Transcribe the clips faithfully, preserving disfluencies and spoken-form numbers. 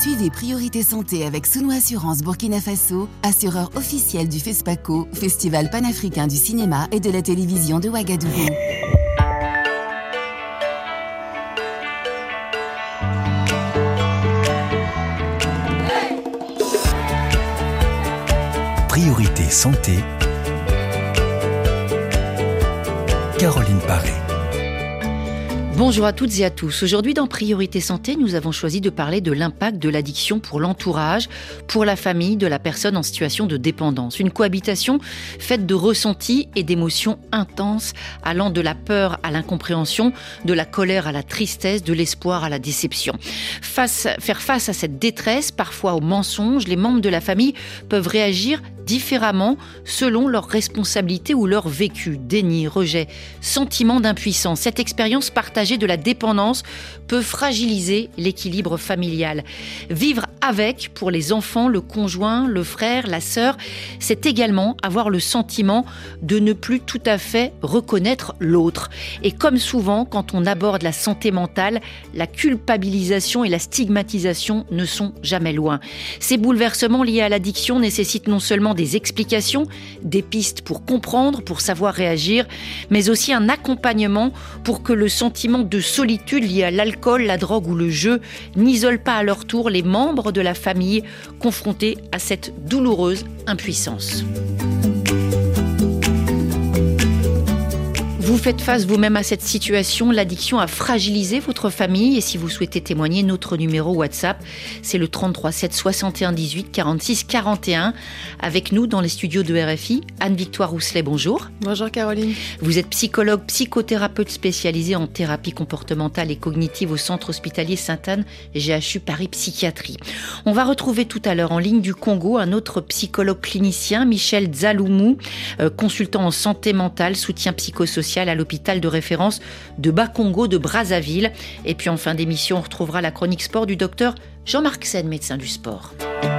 Suivez Priorité Santé avec Souno Assurance Burkina Faso, assureur officiel du FESPACO, Festival panafricain du cinéma et de la télévision de Ouagadougou. Priorité Santé, Caroline Paré. Bonjour à toutes et à tous. Aujourd'hui dans Priorité Santé, nous avons choisi de parler de l'impact de l'addiction pour l'entourage, pour la famille de la personne en situation de dépendance. Une cohabitation faite de ressentis et d'émotions intenses, allant de la peur à l'incompréhension, de la colère à la tristesse, de l'espoir à la déception. Face, faire face à cette détresse, parfois au mensonge, les membres de la famille peuvent réagir différemment selon leur responsabilité ou leur vécu. Déni, rejet, sentiment d'impuissance. Cette expérience partagée de la dépendance peut fragiliser l'équilibre familial. Vivre avec, pour les enfants, le conjoint, le frère, la sœur, c'est également avoir le sentiment de ne plus tout à fait reconnaître l'autre. Et comme souvent, quand on aborde la santé mentale, la culpabilisation et la stigmatisation ne sont jamais loin. Ces bouleversements liés à l'addiction nécessitent non seulement des explications, des pistes pour comprendre, pour savoir réagir, mais aussi un accompagnement pour que le sentiment de solitude lié à l'alcool, la drogue ou le jeu n'isole pas à leur tour les membres de la famille confrontés à cette douloureuse impuissance. Vous faites face vous-même à cette situation, l'addiction a fragilisé votre famille et si vous souhaitez témoigner, notre numéro WhatsApp, c'est le trente-trois sept soixante et un dix-huit quarante-six quarante et un. Avec nous dans les studios de R F I, Anne-Victoire Rousselet, bonjour. Bonjour Caroline. Vous êtes psychologue, psychothérapeute spécialisée en thérapie comportementale et cognitive au centre hospitalier Sainte-Anne, G H U Paris Psychiatrie. On va retrouver tout à l'heure en ligne du Congo un autre psychologue clinicien, Michel Dzaloumou, euh, consultant en santé mentale, soutien psychosocial à l'hôpital de référence de Bas-Congo de Brazzaville. Et puis en fin d'émission, on retrouvera la chronique sport du docteur Jean-Marc Sen, médecin du sport.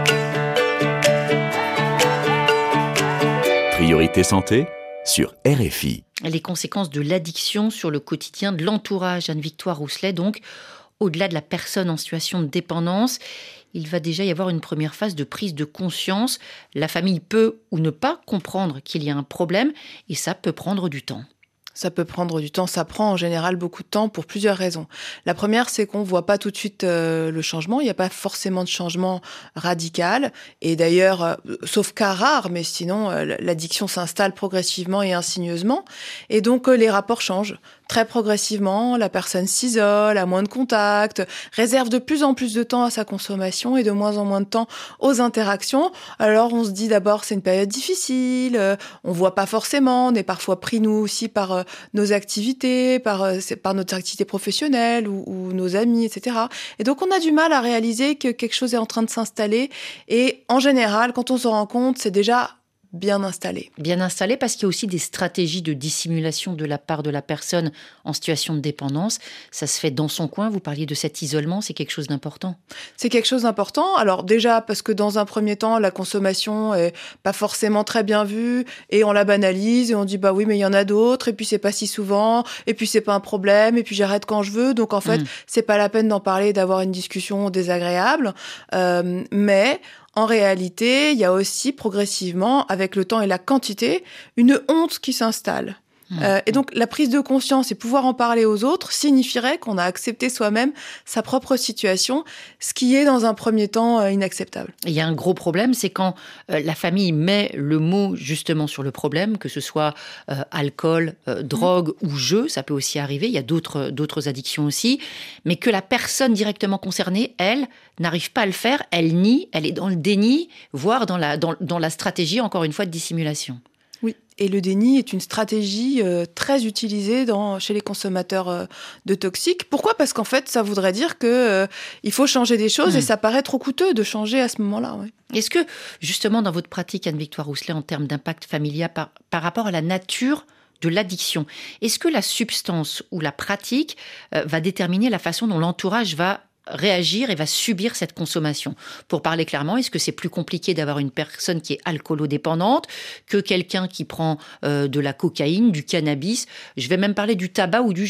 Priorité Santé sur R F I. Les conséquences de l'addiction sur le quotidien de l'entourage. Anne-Victoire Rousselet, donc, au-delà de la personne en situation de dépendance, il va déjà y avoir une première phase de prise de conscience. La famille peut ou ne pas comprendre qu'il y a un problème et ça peut prendre du temps. Ça peut prendre du temps, ça prend en général beaucoup de temps pour plusieurs raisons. La première, c'est qu'on voit pas tout de suite euh, le changement, il n'y a pas forcément de changement radical. Et d'ailleurs, euh, sauf cas rare, mais sinon, euh, l'addiction s'installe progressivement et insigneusement. Et donc, euh, les rapports changent. Très progressivement, la personne s'isole, a moins de contacts, réserve de plus en plus de temps à sa consommation et de moins en moins de temps aux interactions. Alors on se dit d'abord c'est une période difficile, euh, on voit pas forcément, on est parfois pris nous aussi par euh, nos activités, par, euh, par notre activité professionnelle ou, ou nos amis, et cetera. Et donc on a du mal à réaliser que quelque chose est en train de s'installer et en général, quand on s'en rend compte, c'est déjà bien installé. Bien installé parce qu'il y a aussi des stratégies de dissimulation de la part de la personne en situation de dépendance. Ça se fait dans son coin. Vous parliez de cet isolement, c'est quelque chose d'important. C'est quelque chose d'important. Alors déjà parce que dans un premier temps, la consommation est pas forcément très bien vue et on la banalise et on dit bah oui mais il y en a d'autres et puis c'est pas si souvent et puis c'est pas un problème et puis j'arrête quand je veux. Donc en fait, mmh. c'est pas la peine d'en parler, d'avoir une discussion désagréable. Euh, mais en réalité, il y a aussi progressivement, avec le temps et la quantité, une honte qui s'installe. Mmh. Euh, et donc, la prise de conscience et pouvoir en parler aux autres signifierait qu'on a accepté soi-même sa propre situation, ce qui est, dans un premier temps, euh, inacceptable. Il y a un gros problème, c'est quand euh, la famille met le mot justement sur le problème, que ce soit euh, alcool, euh, drogue mmh. ou jeu, ça peut aussi arriver, il y a d'autres, d'autres addictions aussi, mais que la personne directement concernée, elle, n'arrive pas à le faire, elle nie, elle est dans le déni, voire dans la, dans, dans la stratégie, encore une fois, de dissimulation. Oui, et le déni est une stratégie euh, très utilisée dans, chez les consommateurs euh, de toxiques. Pourquoi ? Parce qu'en fait, ça voudrait dire que euh, il faut changer des choses mmh. et ça paraît trop coûteux de changer à ce moment-là. Ouais. Est-ce que, justement, dans votre pratique, Anne-Victoire Rousselet, en termes d'impact familial par, par rapport à la nature de l'addiction, est-ce que la substance ou la pratique euh, va déterminer la façon dont l'entourage va réagir et va subir cette consommation. Pour parler clairement, est-ce que c'est plus compliqué d'avoir une personne qui est alcoolodépendante que quelqu'un qui prend euh, de la cocaïne, du cannabis ? Je vais même parler du tabac ou du jeu.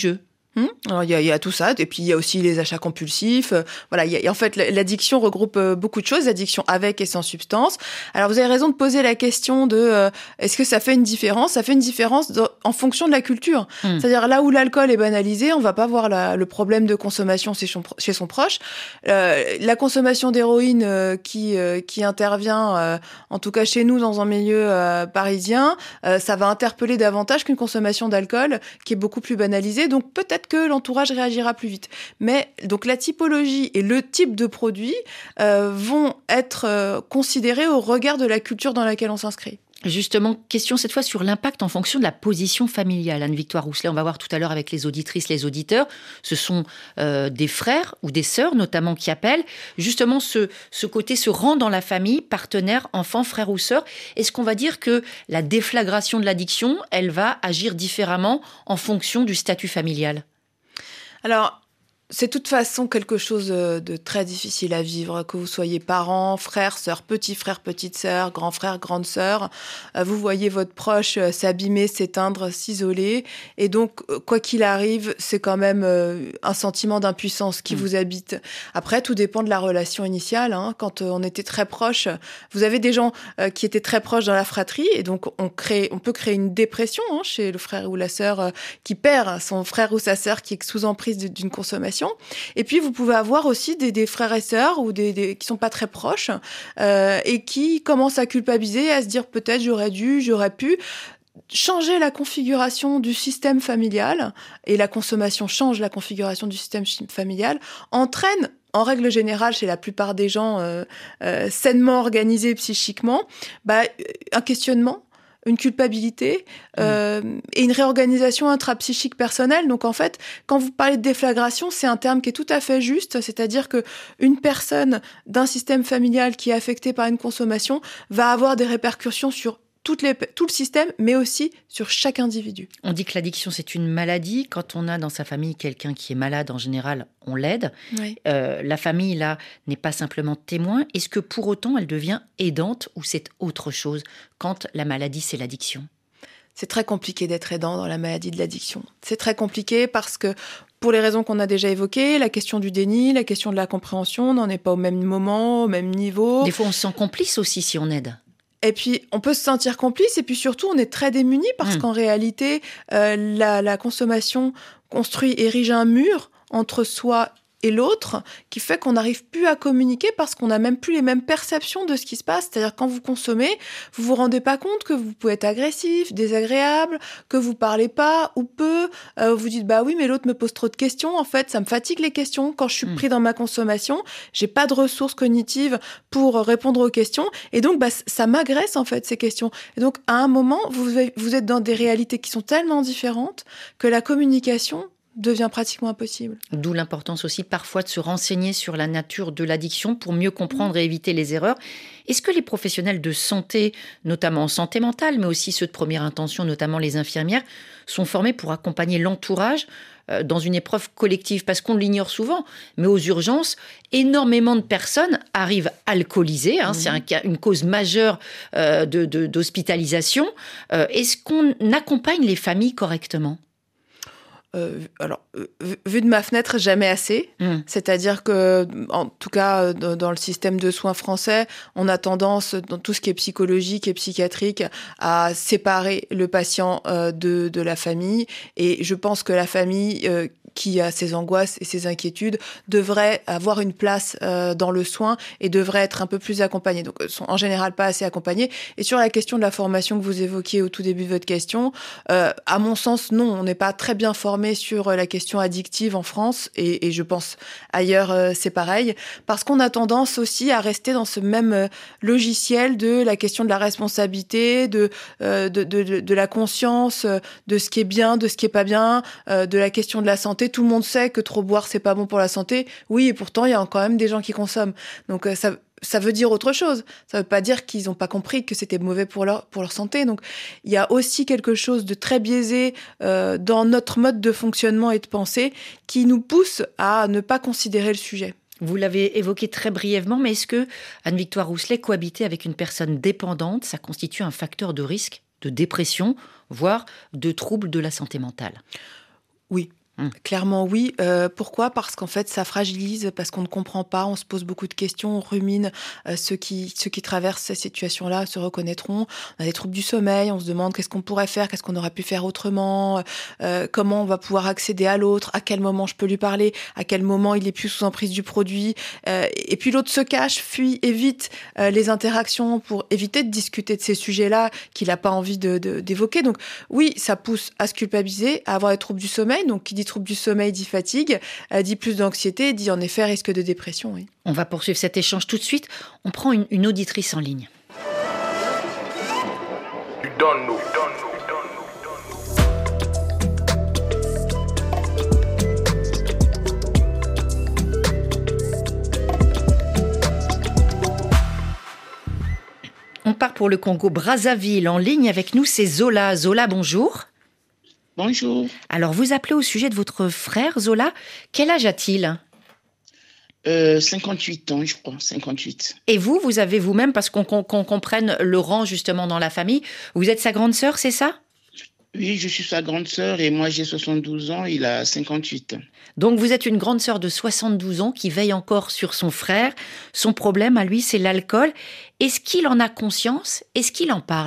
Mmh. Alors, il y a, il y a tout ça, et puis il y a aussi les achats compulsifs. Euh, voilà, il y a, en fait, l'addiction regroupe euh, beaucoup de choses, l'addiction avec et sans substance. Alors, vous avez raison de poser la question de euh, est-ce que ça fait une différence ? Ça fait une différence de, en fonction de la culture. Mmh. C'est-à-dire là où l'alcool est banalisé, on va pas voir la, le problème de consommation chez son, chez son proche. Euh, la consommation d'héroïne euh, qui euh, qui intervient, euh, en tout cas chez nous dans un milieu euh, parisien, euh, ça va interpeller davantage qu'une consommation d'alcool qui est beaucoup plus banalisée. Donc peut-être que l'entourage réagira plus vite. Mais donc la typologie et le type de produit euh, vont être euh, considérés au regard de la culture dans laquelle on s'inscrit. Justement, question cette fois sur l'impact en fonction de la position familiale. Anne-Victoire Rousselet, on va voir tout à l'heure avec les auditrices, les auditeurs. Ce sont euh, des frères ou des sœurs notamment qui appellent. Justement, ce, ce côté se rend dans la famille, partenaire, enfant, frère ou sœur. Est-ce qu'on va dire que la déflagration de l'addiction, elle va agir différemment en fonction du statut familial ? Alors, c'est de toute façon quelque chose de très difficile à vivre, que vous soyez parents, frères, sœurs, petits frères, petites sœurs, grands frères, grandes sœurs. Vous voyez votre proche s'abîmer, s'éteindre, s'isoler. Et donc, quoi qu'il arrive, c'est quand même un sentiment d'impuissance qui mmh. vous habite. Après, tout dépend de la relation initiale. Hein. Quand on était très proches, vous avez des gens qui étaient très proches dans la fratrie. Et donc, on, crée, on peut créer une dépression hein, chez le frère ou la sœur qui perd son frère ou sa sœur qui est sous emprise d'une consommation. Et puis, vous pouvez avoir aussi des, des frères et sœurs ou des, des, qui sont pas très proches euh, et qui commencent à culpabiliser, à se dire peut-être j'aurais dû, j'aurais pu. Changer la configuration du système familial, et la consommation change la configuration du système familial, entraîne en règle générale, chez la plupart des gens euh, euh, sainement organisés psychiquement, bah, un questionnement, une culpabilité euh, mmh. et une réorganisation intrapsychique personnelle. Donc en fait, quand vous parlez de déflagration, c'est un terme qui est tout à fait juste, c'est-à-dire que une personne d'un système familial qui est affectée par une consommation va avoir des répercussions sur toutes les, tout le système, mais aussi sur chaque individu. On dit que l'addiction, c'est une maladie. Quand on a dans sa famille quelqu'un qui est malade, en général, on l'aide. Oui. Euh, la famille, là, n'est pas simplement témoin. Est-ce que pour autant, elle devient aidante ou c'est autre chose quand la maladie, c'est l'addiction ? C'est très compliqué d'être aidant dans la maladie de l'addiction. C'est très compliqué parce que, pour les raisons qu'on a déjà évoquées, la question du déni, la question de la compréhension, on n'en est pas au même moment, au même niveau. Des fois, on se sent complice aussi si on aide. Et puis, on peut se sentir complice, et puis surtout, on est très démunis parce mmh. qu'en réalité, euh, la, la consommation construit, érige un mur entre soi et l'autre, qui fait qu'on n'arrive plus à communiquer parce qu'on n'a même plus les mêmes perceptions de ce qui se passe. C'est-à-dire, quand vous consommez, vous vous rendez pas compte que vous pouvez être agressif, désagréable, que vous parlez pas ou peu. Euh, vous dites, bah oui, mais l'autre me pose trop de questions. En fait, ça me fatigue les questions. Quand je suis pris dans ma consommation, j'ai pas de ressources cognitives pour répondre aux questions. Et donc, bah, ça m'agresse, en fait, ces questions. Et donc, à un moment, vous, vous êtes dans des réalités qui sont tellement différentes que la communication devient pratiquement impossible. D'où l'importance aussi parfois de se renseigner sur la nature de l'addiction pour mieux comprendre et éviter les erreurs. Est-ce que les professionnels de santé, notamment en santé mentale, mais aussi ceux de première intention, notamment les infirmières, sont formés pour accompagner l'entourage euh, dans une épreuve collective ? Parce qu'on l'ignore souvent, mais aux urgences, énormément de personnes arrivent alcoolisées. Hein, mmh. C'est un, une cause majeure euh, de, de, d'hospitalisation. Euh, est-ce qu'on accompagne les familles correctement ? Euh, alors, euh, vu de ma fenêtre, jamais assez. Mmh. C'est-à-dire que, en tout cas, dans, dans le système de soins français, on a tendance, dans tout ce qui est psychologique et psychiatrique, à séparer le patient euh, de, de la famille. Et je pense que la famille euh, qui a ses angoisses et ses inquiétudes devrait avoir une place euh, dans le soin et devrait être un peu plus accompagnée. Donc, sont en général pas assez accompagnés. Et sur la question de la formation que vous évoquiez au tout début de votre question, euh, à mon sens, non, on n'est pas très bien formé sur la question addictive en France, et, et je pense ailleurs euh, c'est pareil, parce qu'on a tendance aussi à rester dans ce même euh, logiciel de la question de la responsabilité, de, euh, de, de, de la conscience, euh, de ce qui est bien, de ce qui est pas bien, euh, de la question de la santé. Tout le monde sait que trop boire, c'est pas bon pour la santé. Oui, et pourtant, il y a quand même des gens qui consomment. Donc, euh, ça... Ça veut dire autre chose. Ça veut pas dire qu'ils n'ont pas compris que c'était mauvais pour leur, pour leur santé. Donc, il y a aussi quelque chose de très biaisé euh, dans notre mode de fonctionnement et de pensée qui nous pousse à ne pas considérer le sujet. Vous l'avez évoqué très brièvement, mais est-ce que, Anne-Victoire Rousselet, cohabiter avec une personne dépendante, ça constitue un facteur de risque de dépression, voire de troubles de la santé mentale ? Oui. Mmh. Clairement oui. Euh, pourquoi ? Parce qu'en fait, ça fragilise, parce qu'on ne comprend pas, on se pose beaucoup de questions, on rumine. Euh, ceux qui ceux qui traversent ces situations-là se reconnaîtront. On a des troubles du sommeil, on se demande qu'est-ce qu'on pourrait faire, qu'est-ce qu'on aurait pu faire autrement, euh, comment on va pouvoir accéder à l'autre, à quel moment je peux lui parler, à quel moment il est plus sous emprise du produit. Euh, et puis l'autre se cache, fuit, évite euh, les interactions pour éviter de discuter de ces sujets-là qu'il n'a pas envie de, de, d'évoquer. Donc oui, ça pousse à se culpabiliser, à avoir des troubles du sommeil. Donc qui dit trouble du sommeil dit fatigue, euh, dit plus d'anxiété, dit en effet risque de dépression. Oui. On va poursuivre cet échange tout de suite. On prend une, une auditrice en ligne. You don't know. On part pour le Congo Brazzaville. En ligne avec nous, c'est Zola. Zola, bonjour. Bonjour. Alors, vous appelez au sujet de votre frère, Zola. Quel âge a-t-il ? euh, cinquante-huit ans, je crois, cinquante-huit. Et vous, vous avez vous-même, parce qu'on, qu'on, qu'on comprenne le rang justement dans la famille, vous êtes sa grande sœur, c'est ça ? Oui, je suis sa grande sœur et moi j'ai soixante-douze ans, il a cinquante-huit. Donc vous êtes une grande sœur de soixante-douze ans qui veille encore sur son frère. Son problème à lui, c'est l'alcool. Est-ce qu'il en a conscience ? Est-ce qu'il en parle ?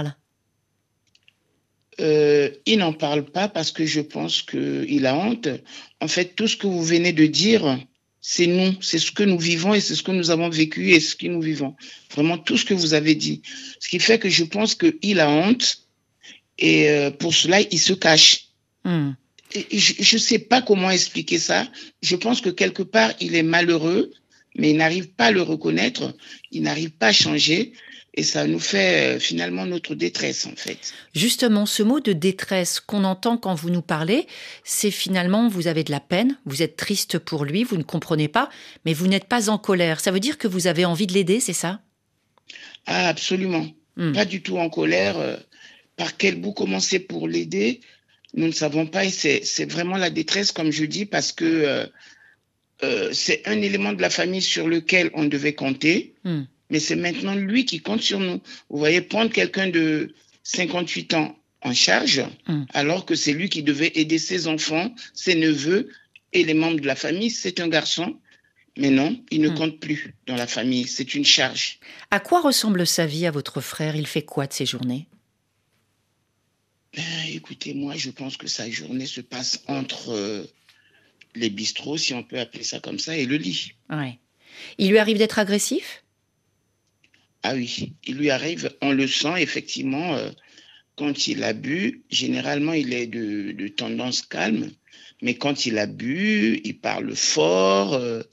Euh, il n'en parle pas parce que je pense qu'il a honte. En fait, tout ce que vous venez de dire, c'est nous, c'est ce que nous vivons et c'est ce que nous avons vécu et ce que nous vivons. Vraiment tout ce que vous avez dit. Ce qui fait que je pense qu'il a honte et euh, pour cela, il se cache. Mmh. Et je ne sais pas comment expliquer ça. Je pense que quelque part, il est malheureux, mais il n'arrive pas à le reconnaître, il n'arrive pas à changer. Et ça nous fait euh, finalement notre détresse, en fait. Justement, ce mot de détresse qu'on entend quand vous nous parlez, c'est finalement, vous avez de la peine, vous êtes triste pour lui, vous ne comprenez pas, mais vous n'êtes pas en colère. Ça veut dire que vous avez envie de l'aider, c'est ça ? Ah, absolument. Mmh. Pas du tout en colère. Euh, par quel bout commencer pour l'aider ? Nous ne savons pas et c'est, c'est vraiment la détresse, comme je dis, parce que euh, euh, c'est un élément de la famille sur lequel on devait compter. Mmh. Mais c'est maintenant lui qui compte sur nous. Vous voyez, prendre quelqu'un de cinquante-huit ans en charge, mmh. alors que c'est lui qui devait aider ses enfants, ses neveux et les membres de la famille. C'est un garçon, mais non, il ne mmh. compte plus dans la famille. C'est une charge. À quoi ressemble sa vie à votre frère ? Il fait quoi de ses journées ? Ben, écoutez, moi, je pense que sa journée se passe entre euh, les bistrots, si on peut appeler ça comme ça, et le lit. Ouais. Il lui arrive d'être agressif ? Ah oui, il lui arrive, on le sent effectivement, euh, quand il a bu, généralement il est de, de tendance calme, mais quand il a bu, il parle fort, euh,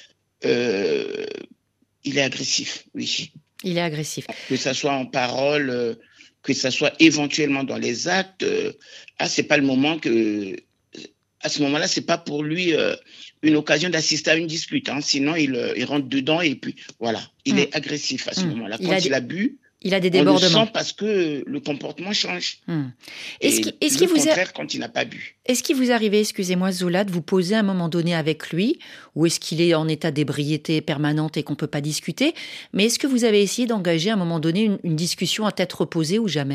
euh, il est agressif, oui. Il est agressif. Que ça soit en parole, euh, que ça soit éventuellement dans les actes, euh, ah, c'est pas le moment que, à ce moment-là, c'est pas pour lui euh, une occasion d'assister à une dispute, hein, sinon il, euh, il rentre dedans et puis voilà, il mmh. est agressif à ce mmh. moment-là. Quand il a, il a bu, il a des débordements. On le sent parce que le comportement change. Mmh. Est-ce qu'il, est-ce le qu'il vous contraire a... quand il n'a pas bu. Est-ce qu'il vous arrivait, excusez-moi Zola, de vous poser à un moment donné avec lui, ou est-ce qu'il est en état d'ébriété permanente et qu'on ne peut pas discuter ? Mais est-ce que vous avez essayé d'engager à un moment donné une, une discussion à tête reposée ou jamais ?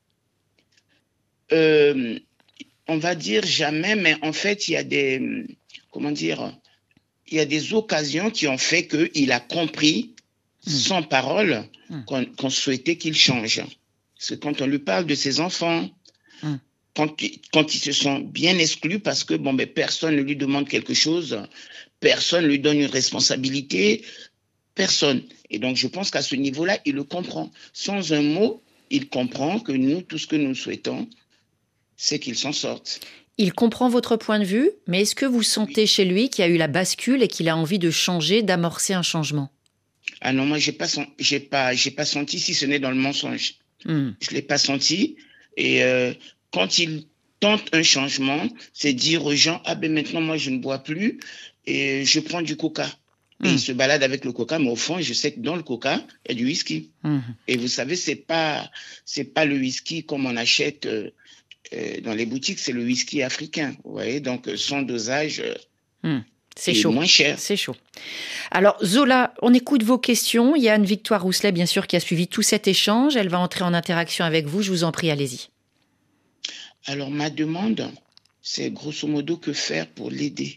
euh, On va dire jamais, mais en fait, il y a des, comment dire, il y a des occasions qui ont fait qu'il a compris, mmh. sans parole, mmh. qu'on, qu'on souhaitait qu'il change. Parce que quand on lui parle de ses enfants, mmh. quand, quand ils se sont bien exclus parce que bon, ben, personne ne lui demande quelque chose, personne ne lui donne une responsabilité, personne. Et donc, je pense qu'à ce niveau-là, il le comprend. Sans un mot, il comprend que nous, tout ce que nous souhaitons, c'est qu'il s'en sorte. Il comprend votre point de vue, mais est-ce que vous sentez oui. chez lui qu'il y a eu la bascule et qu'il a envie de changer, d'amorcer un changement ? Ah non, moi, j'ai pas, j'ai pas, j'ai pas senti, si ce n'est dans le mensonge. Mmh. Je l'ai pas senti. Et euh, quand il tente un changement, c'est dire aux gens, ah ben maintenant, moi, je ne bois plus et je prends du coca. Mmh. Et il se balade avec le coca, mais au fond, je sais que dans le coca, il y a du whisky. Mmh. Et vous savez, c'est pas, c'est pas le whisky comme on achète euh, euh, dans les boutiques, c'est le whisky africain. Vous voyez, donc son dosage euh, mmh. c'est est chaud. moins cher. C'est chaud. Alors Zola, on écoute vos questions. Il y a Anne-Victoire Rousselet, bien sûr, qui a suivi tout cet échange. Elle va entrer en interaction avec vous. Je vous en prie, allez-y. Alors ma demande, c'est grosso modo que faire pour l'aider.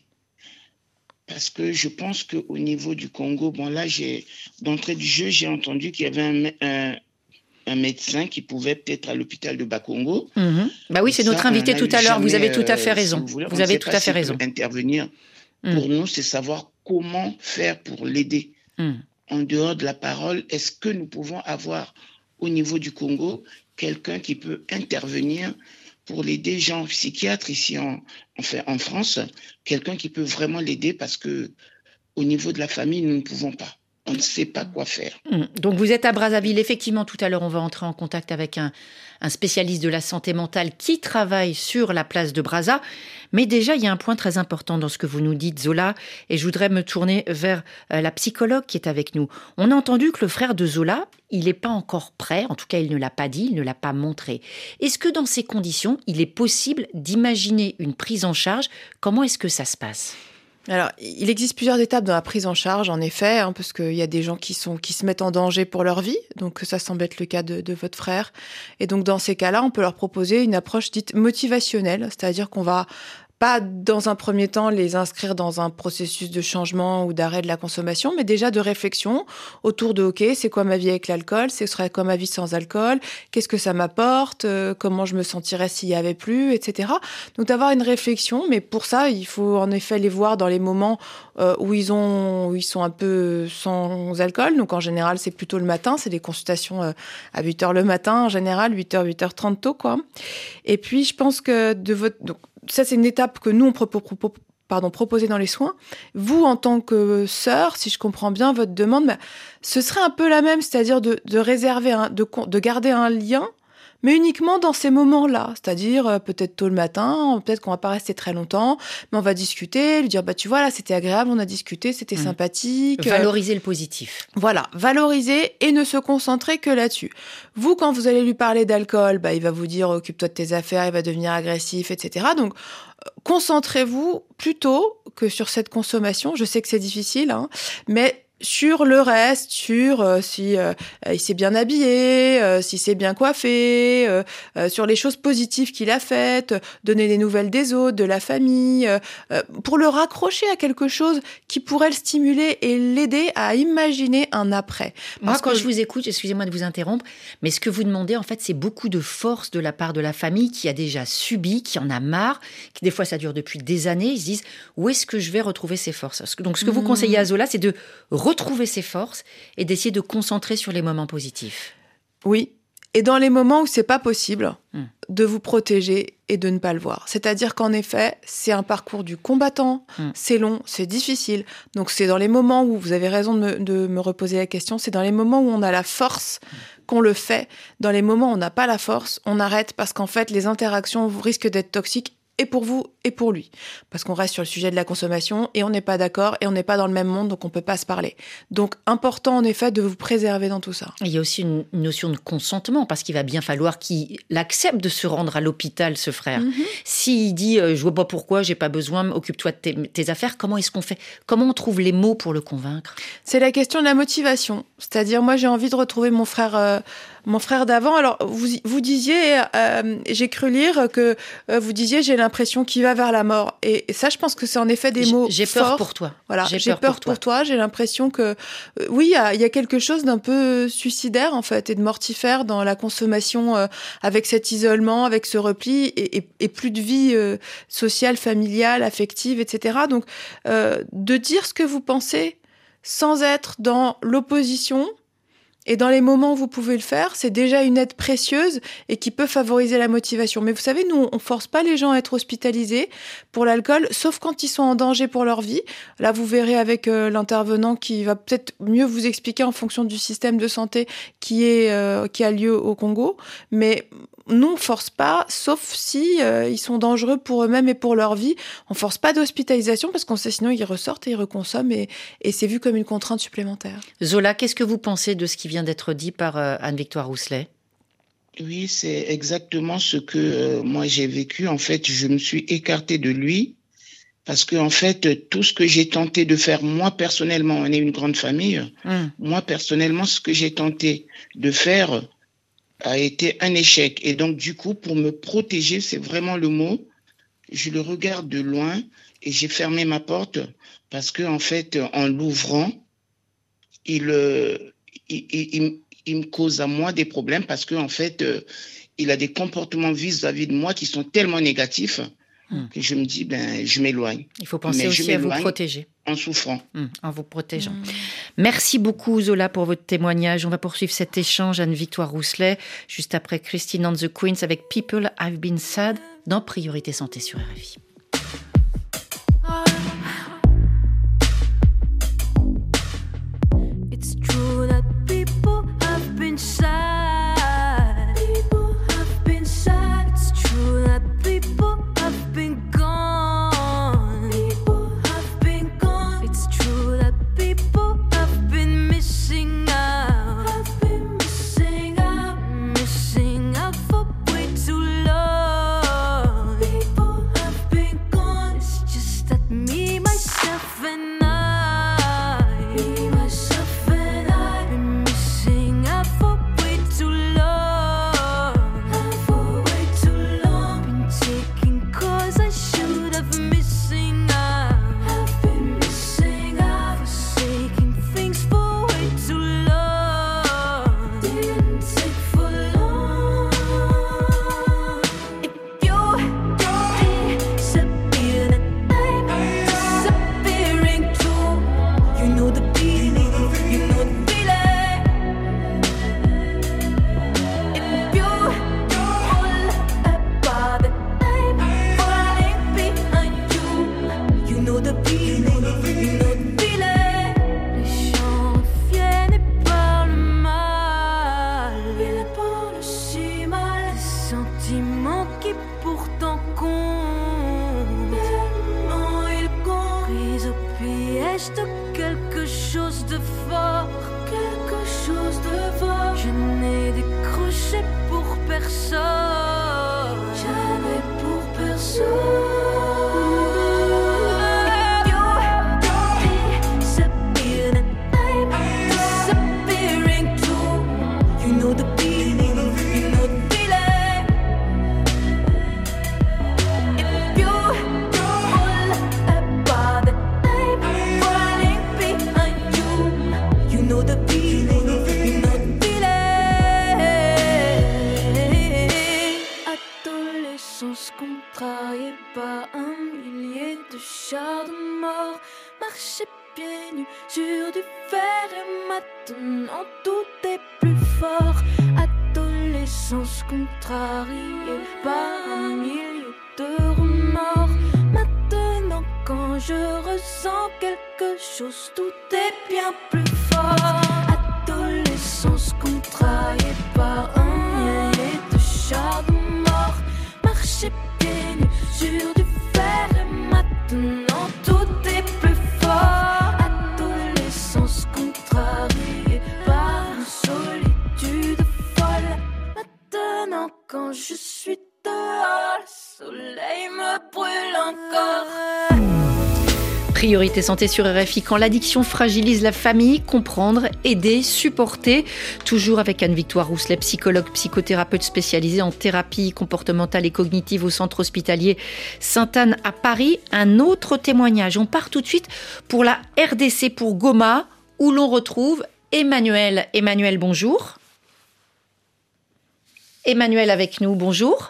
Parce que je pense qu'au niveau du Congo, bon là, j'ai, d'entrée du jeu, j'ai entendu qu'il y avait un, un, un médecin qui pouvait peut-être à l'hôpital de Bakongo. Mmh. Bah oui, c'est ça, notre invité tout à l'heure. Vous avez tout à fait raison. Si vous, voulez, vous avez tout à fait raison. Intervenir. Mmh. Pour nous, c'est savoir comment faire pour l'aider. Mmh. En dehors de la parole, est-ce que nous pouvons avoir au niveau du Congo quelqu'un qui peut intervenir pour l'aider, genre psychiatre ici en, enfin, en France, quelqu'un qui peut vraiment l'aider parce que au niveau de la famille, nous ne pouvons pas. On ne sait pas quoi faire. Donc vous êtes à Brazzaville. Effectivement, tout à l'heure, on va entrer en contact avec un, un spécialiste de la santé mentale qui travaille sur la place de Brazza. Mais déjà, il y a un point très important dans ce que vous nous dites, Zola, et je voudrais me tourner vers euh, la psychologue qui est avec nous. On a entendu que le frère de Zola, il n'est pas encore prêt, en tout cas, il ne l'a pas dit, il ne l'a pas montré. Est-ce que dans ces conditions, il est possible d'imaginer une prise en charge ? Comment est-ce que ça se passe ? Alors, il existe plusieurs étapes dans la prise en charge, en effet, hein, parce qu'il y a des gens qui, sont, qui se mettent en danger pour leur vie, donc ça semble être le cas de, de votre frère. Et donc, dans ces cas-là, on peut leur proposer une approche dite motivationnelle, c'est-à-dire qu'on va pas dans un premier temps les inscrire dans un processus de changement ou d'arrêt de la consommation, mais déjà de réflexion autour de « ok, c'est quoi ma vie avec l'alcool ? Ce serait quoi ma vie sans alcool ? Qu'est-ce que ça m'apporte ? euh, Comment je me sentirais s'il y avait plus ? Etc. » Donc d'avoir une réflexion, mais pour ça, il faut en effet les voir dans les moments euh, où, ils ont, où ils sont un peu sans alcool. Donc en général, c'est plutôt le matin, c'est des consultations euh, à huit heures le matin, en général, huit heures, huit heures trente tôt, quoi. Et puis, je pense que de votre... Donc, ça, c'est une étape que nous, on propose, pardon, proposer dans les soins. Vous, en tant que sœur, si je comprends bien votre demande, bah, ce serait un peu la même, c'est-à-dire de, de réserver, un, de, de garder un lien, mais uniquement dans ces moments-là, c'est-à-dire euh, peut-être tôt le matin, peut-être qu'on va pas rester très longtemps, mais on va discuter, lui dire bah tu vois là c'était agréable, on a discuté, c'était mmh. sympathique. Valoriser euh, le positif. Voilà, valoriser et ne se concentrer que là-dessus. Vous, quand vous allez lui parler d'alcool, bah il va vous dire occupe-toi de tes affaires, il va devenir agressif, et cetera. Donc euh, concentrez-vous plutôt que sur cette consommation. Je sais que c'est difficile, hein, mais sur le reste, sur euh, si euh, il s'est bien habillé, euh, si c'est bien coiffé, euh, euh, sur les choses positives qu'il a faites, donner des nouvelles des autres, de la famille, euh, euh, pour le raccrocher à quelque chose qui pourrait le stimuler et l'aider à imaginer un après. Moi, Parce quand que... je vous écoute, excusez-moi de vous interrompre, mais ce que vous demandez, en fait, c'est beaucoup de force de la part de la famille qui a déjà subi, qui en a marre, qui des fois ça dure depuis des années, ils se disent où est-ce que je vais retrouver ces forces ? Donc ce que vous mmh. conseillez à Zola, c'est de retrouver ses forces et d'essayer de concentrer sur les moments positifs. Oui, et dans les moments où c'est pas possible, mmh. de vous protéger et de ne pas le voir. C'est-à-dire qu'en effet, c'est un parcours du combattant, mmh. c'est long, c'est difficile. Donc c'est dans les moments où, vous avez raison de me, de me reposer la question, c'est dans les moments où on a la force mmh. qu'on le fait. Dans les moments où on n'a pas la force, on arrête parce qu'en fait, les interactions risquent d'être toxiques et pour vous et pour lui. Parce qu'on reste sur le sujet de la consommation et on n'est pas d'accord et on n'est pas dans le même monde, donc on ne peut pas se parler. Donc, important en effet de vous préserver dans tout ça. Il y a aussi une notion de consentement, parce qu'il va bien falloir qu'il accepte de se rendre à l'hôpital, ce frère. Mm-hmm. S'il dit euh, « je vois pas pourquoi, j'ai pas besoin, occupe-toi de tes, tes affaires », comment est-ce qu'on fait ? Comment on trouve les mots pour le convaincre ? C'est la question de la motivation. C'est-à-dire, moi, j'ai envie de retrouver mon frère... Euh, Mon frère d'avant, alors vous, vous disiez, euh, j'ai cru lire que euh, vous disiez, j'ai l'impression qu'il va vers la mort. Et, et ça, je pense que c'est en effet des j'ai, mots J'ai forts. peur pour toi. Voilà, j'ai, j'ai peur, peur pour toi. pour toi. J'ai l'impression que, euh, oui, il y, y a quelque chose d'un peu suicidaire, en fait, et de mortifère dans la consommation, euh, avec cet isolement, avec ce repli, et, et, et plus de vie euh, sociale, familiale, affective, et cetera. Donc, euh, de dire ce que vous pensez sans être dans l'opposition, et dans les moments où vous pouvez le faire, c'est déjà une aide précieuse et qui peut favoriser la motivation. Mais vous savez, nous, on force pas les gens à être hospitalisés pour l'alcool, sauf quand ils sont en danger pour leur vie. Là, vous verrez avec euh, l'intervenant qui va peut-être mieux vous expliquer en fonction du système de santé qui est euh, qui a lieu au Congo. Mais nous, on force pas, sauf si euh, ils sont dangereux pour eux-mêmes et pour leur vie. On force pas d'hospitalisation parce qu'on sait sinon ils ressortent et ils reconsomment et, et c'est vu comme une contrainte supplémentaire. Zola, qu'est-ce que vous pensez de ce qui vient d'être dit par euh, Anne-Victoire Rousselet ? Oui, c'est exactement ce que euh, moi j'ai vécu. En fait, je me suis écartée de lui parce que en fait, tout ce que j'ai tenté de faire, moi personnellement, on est une grande famille. Mmh. Moi personnellement, ce que j'ai tenté de faire a été un échec. Et donc, du coup, pour me protéger, c'est vraiment le mot, je le regarde de loin et j'ai fermé ma porte parce que en fait, en l'ouvrant, il, euh, il, il, il, il me cause à moi des problèmes parce que en fait, euh, il a des comportements vis-à-vis de moi qui sont tellement négatifs hum. que je me dis, ben, je m'éloigne. Il faut penser Mais aussi à vous protéger. En souffrant. Hum, en vous protégeant. Hum. Merci beaucoup, Zola, pour votre témoignage. On va poursuivre cet échange, Anne-Victoire Rousselet, juste après Christine and the Queens avec People I've Been Sad dans Priorité Santé sur R F I. It's true that people have been sad. People have been sad. It's true that people have been gone. People have been gone. It's true that people have been missing out. Have been missing out. Missing out for way too long. People have been gone. It's just that me, myself, and I. Me, myself, and I. Been missing out for way too long. For way too long. Been taking cause I should have missing out. Have been missing out. Forsaking things for way too long. Didn't take for long. If you disappear, then I'm disappearing too. You know the feeling, you know the feeling. If you fall apart, then I'm falling behind you. You know the feeling, you know the feeling. Les gens reviennent et parlent mal. Ils parlent si mal. Des sentiments qui pourtant comptent. Tellement ils comptent. Pris au piège de quelque chose de fort. Quelque chose de fort. Je n'ai décroché pour personne. Jamais pour personne. You disappear and I'm disappearing too. You know the feeling, you know the feeling. If you fall apart, then I'm falling behind you. You know the feeling, you know the feeling. Adolescence contrariée par un millier de chars de mort. Marcher pieds nus sur du fer et maintenant tout est plus fort. Adolescence contrariée par un millier de remords. Maintenant quand je ressens quelque chose, tout est bien plus fort. Adolescence contrariée par un millier de chars de mort. Marcher pieds nus sur du fer et maintenant tout est plus fort. Adolescence contrariée par une solitude folle. Maintenant quand je suis dehors, le soleil me brûle encore. Priorité Santé sur R F I, quand l'addiction fragilise la famille, comprendre, aider, supporter. Toujours avec Anne-Victoire Rousselet, psychologue, psychothérapeute spécialisée en thérapie comportementale et cognitive au centre hospitalier Sainte-Anne à Paris. Un autre témoignage. On part tout de suite pour la R D C, pour Goma, où l'on retrouve Emmanuel. Emmanuel, bonjour. Emmanuel avec nous, bonjour.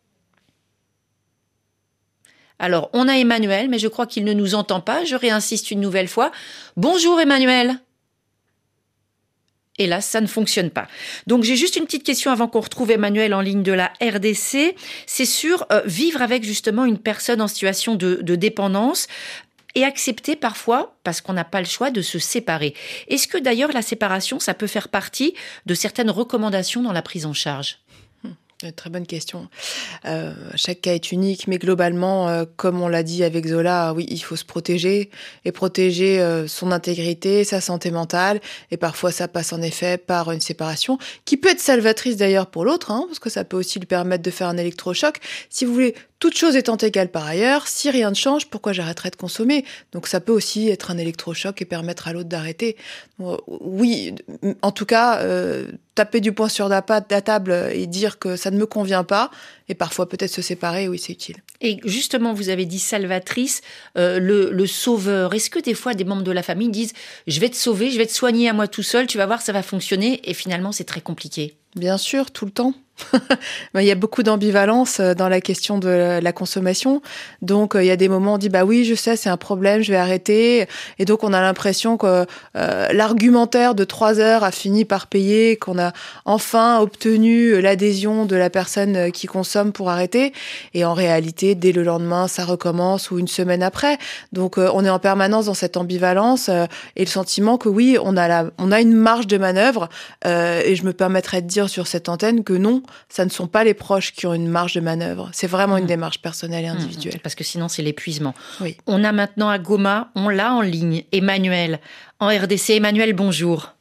Alors, on a Emmanuel, mais je crois qu'il ne nous entend pas. Je réinsiste une nouvelle fois. Bonjour Emmanuel. Et là, ça ne fonctionne pas. Donc, j'ai juste une petite question avant qu'on retrouve Emmanuel en ligne de la R D C. C'est sur euh, vivre avec justement une personne en situation de, de dépendance et accepter parfois, parce qu'on n'a pas le choix, de se séparer. Est-ce que d'ailleurs la séparation, ça peut faire partie de certaines recommandations dans la prise en charge ? Très bonne question. Euh, chaque cas est unique, mais globalement, euh, comme on l'a dit avec Zola, oui, il faut se protéger et protéger euh, son intégrité, sa santé mentale. Et parfois, ça passe en effet par une séparation, qui peut être salvatrice d'ailleurs pour l'autre, hein, parce que ça peut aussi lui permettre de faire un électrochoc. Si vous voulez Toute chose étant égale par ailleurs, si rien ne change, pourquoi j'arrêterais de consommer? Donc ça peut aussi être un électrochoc et permettre à l'autre d'arrêter. Euh, oui, en tout cas, euh, taper du poing sur la, patte, la table et dire que ça ne me convient pas, et parfois peut-être se séparer, oui, c'est utile. Et justement, vous avez dit salvatrice, euh, le, le sauveur. Est-ce que des fois, des membres de la famille disent « je vais te sauver, je vais te soigner à moi tout seul, tu vas voir, ça va fonctionner », et finalement, c'est très compliqué? Bien sûr, tout le temps. Il y a beaucoup d'ambivalence dans la question de la consommation. Donc, il y a des moments où on dit, bah oui, je sais, c'est un problème, je vais arrêter. Et donc, on a l'impression que euh, l'argumentaire de trois heures a fini par payer, qu'on a enfin obtenu l'adhésion de la personne qui consomme pour arrêter. Et en réalité, dès le lendemain, ça recommence ou une semaine après. Donc, euh, on est en permanence dans cette ambivalence euh, et le sentiment que oui, on a, la, on a une marge de manœuvre. Euh, et je me permettrais de dire sur cette antenne que non, ça ne sont pas les proches qui ont une marge de manœuvre. C'est vraiment une démarche personnelle et individuelle. Parce que sinon, c'est l'épuisement. Oui. On a maintenant à Goma, on l'a en ligne, Emmanuel, en R D C. Emmanuel, bonjour.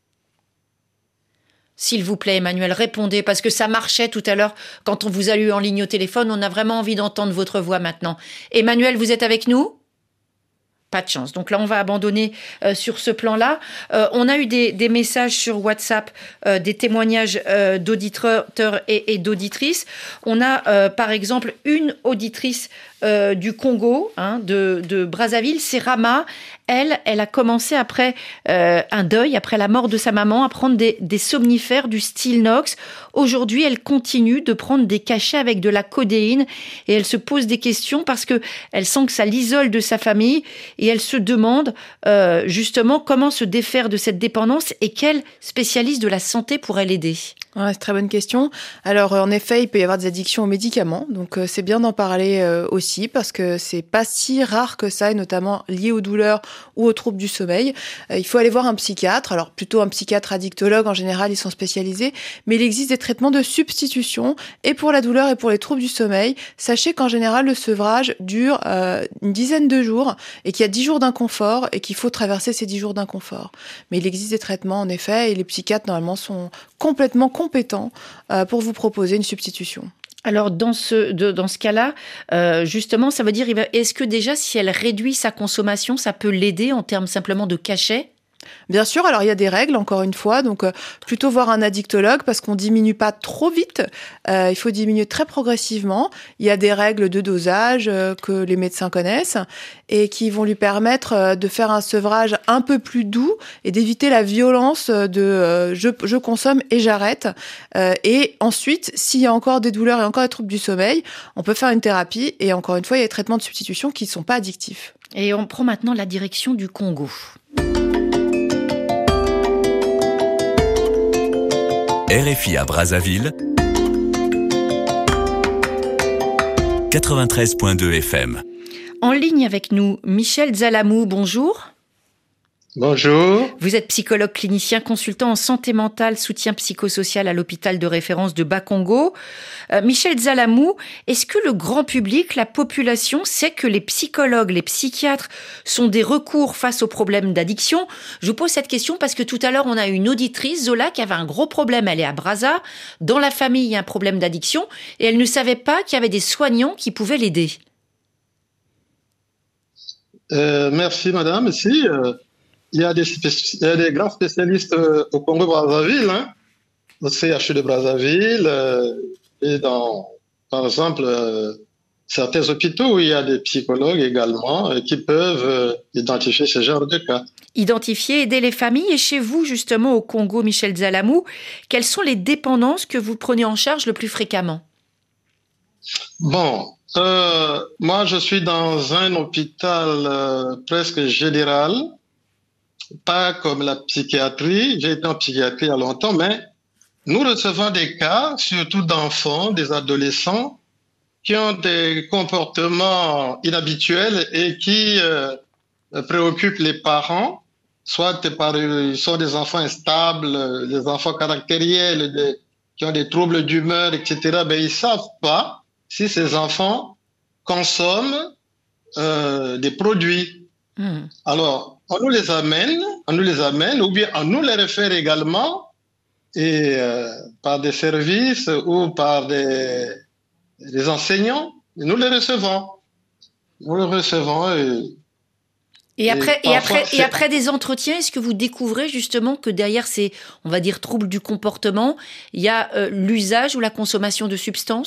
S'il vous plaît, Emmanuel, répondez, parce que ça marchait tout à l'heure quand on vous a eu en ligne au téléphone. On a vraiment envie d'entendre votre voix maintenant. Emmanuel, vous êtes avec nous ? Pas de chance. Donc là, on va abandonner euh, sur ce plan-là. Euh, on a eu des, des messages sur WhatsApp, euh, des témoignages euh, d'auditeurs et, et d'auditrices. On a, euh, par exemple, une auditrice euh, du Congo, hein, de, de Brazzaville, c'est Rama. Elle, elle a commencé après euh, un deuil, après la mort de sa maman, à prendre des, des somnifères du Stilnox. Aujourd'hui, elle continue de prendre des cachets avec de la codéine et elle se pose des questions parce que elle sent que ça l'isole de sa famille et elle se demande euh, justement comment se défaire de cette dépendance et quel spécialiste de la santé pourrait l'aider. Ouais, c'est une très bonne question. Alors, en effet, il peut y avoir des addictions aux médicaments. Donc, euh, c'est bien d'en parler euh, aussi parce que c'est pas si rare que ça, et notamment lié aux douleurs ou aux troubles du sommeil. Euh, il faut aller voir un psychiatre. Alors, plutôt un psychiatre addictologue. En général, ils sont spécialisés. Mais il existe des traitements de substitution. Et pour la douleur et pour les troubles du sommeil, sachez qu'en général, le sevrage dure euh, une dizaine de jours et qu'il y a dix jours d'inconfort et qu'il faut traverser ces dix jours d'inconfort. Mais il existe des traitements, en effet, et les psychiatres, normalement, sont complètement compétents euh, pour vous proposer une substitution. Alors, dans ce, de, dans ce cas-là, euh, justement, ça veut dire, est-ce que déjà, si elle réduit sa consommation, ça peut l'aider en termes simplement de cachet ? Bien sûr, alors il y a des règles, encore une fois, donc euh, plutôt voir un addictologue parce qu'on diminue pas trop vite, euh, il faut diminuer très progressivement. Il y a des règles de dosage euh, que les médecins connaissent et qui vont lui permettre euh, de faire un sevrage un peu plus doux et d'éviter la violence de euh, je, je consomme et j'arrête. Euh, et ensuite, s'il y a encore des douleurs et encore des troubles du sommeil, on peut faire une thérapie et encore une fois, il y a des traitements de substitution qui ne sont pas addictifs. Et on prend maintenant la direction du Congo. R F I à Brazzaville, quatre-vingt-treize virgule deux F M. En ligne avec nous, Michel Zalamou, bonjour. Bonjour. Vous êtes psychologue clinicien, consultant en santé mentale, soutien psychosocial à l'hôpital de référence de Bakongo. Euh, Michel Zalamou, est-ce que le grand public, la population, sait que les psychologues, les psychiatres sont des recours face aux problèmes d'addiction ? Je vous pose cette question parce que tout à l'heure, on a une auditrice, Zola, qui avait un gros problème. Elle est à Brazza. Dans la famille, il y a un problème d'addiction et elle ne savait pas qu'il y avait des soignants qui pouvaient l'aider. Euh, merci, madame. Si, euh... Il y, a des spéci- il y a des grands spécialistes euh, au Congo-Brazzaville, hein, au C H U de Brazzaville, euh, et dans, par exemple, euh, certains hôpitaux où il y a des psychologues également euh, qui peuvent euh, identifier ce genre de cas. Identifier, aider les familles. Et chez vous, justement, au Congo, Michel Zalamou, quelles sont les dépendances que vous prenez en charge le plus fréquemment ? Bon, euh, moi, je suis dans un hôpital euh, presque général. Pas comme la psychiatrie, j'ai été en psychiatrie il y a longtemps, mais nous recevons des cas, surtout d'enfants, des adolescents, qui ont des comportements inhabituels et qui euh, préoccupent les parents, soit par, ils sont des enfants instables, des enfants caractériels, des, qui ont des troubles d'humeur, et cetera. Ben, ils savent pas si ces enfants consomment euh, des produits. Mmh. Alors, on nous les amène, on nous les amène, ou bien on nous les réfère également, et euh, par des services ou par des, des enseignants nous les recevons. Nous les recevons et... Et après, et, et après, c'est... et après des entretiens, est-ce que vous découvrez justement que derrière ces, on va dire, troubles du comportement, il y a euh, l'usage ou la consommation de substances ?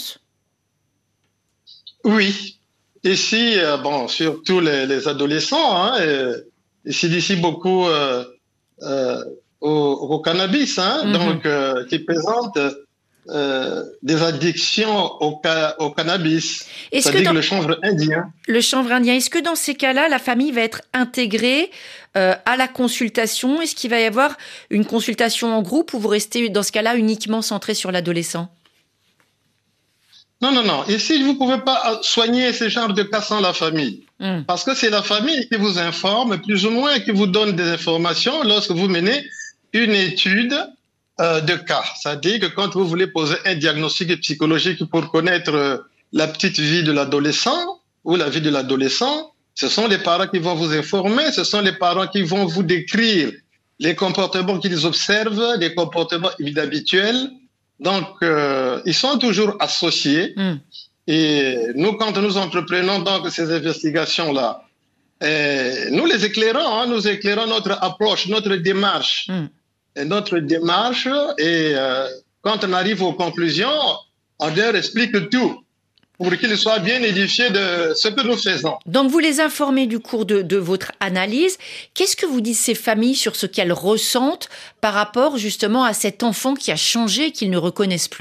Oui. Ici, euh, bon, surtout les, les adolescents, hein, et, ici, d'ici beaucoup euh, euh, au, au cannabis, hein, mm-hmm. donc euh, qui présentent euh, des addictions au, ca- au cannabis. Est-ce C'est-à-dire que dans... le chanvre indien. Le chanvre indien. Est-ce que dans ces cas-là, la famille va être intégrée euh, à la consultation ? Est-ce qu'il va y avoir une consultation en groupe ou vous restez dans ce cas-là uniquement centré sur l'adolescent ? Non, non, non. Ici, vous ne pouvez pas soigner ce genre de cas sans la famille. Mm. Parce que c'est la famille qui vous informe, plus ou moins, qui vous donne des informations lorsque vous menez une étude euh, de cas. C'est-à-dire que quand vous voulez poser un diagnostic psychologique pour connaître euh, la petite vie de l'adolescent ou la vie de l'adolescent, ce sont les parents qui vont vous informer, ce sont les parents qui vont vous décrire les comportements qu'ils observent, des comportements inhabituels. Donc, euh, ils sont toujours associés. Mm. Et nous, quand nous entreprenons donc ces investigations-là, eh, nous les éclairons, hein, nous éclairons notre approche, notre démarche. Mm. Et notre démarche, et euh, quand on arrive aux conclusions, on leur explique tout pour qu'ils soient bien édifiés de ce que nous faisons. Donc, vous les informez du cours de, de votre analyse. Qu'est-ce que vous disent ces familles sur ce qu'elles ressentent par rapport justement à cet enfant qui a changé et qu'ils ne reconnaissent plus ?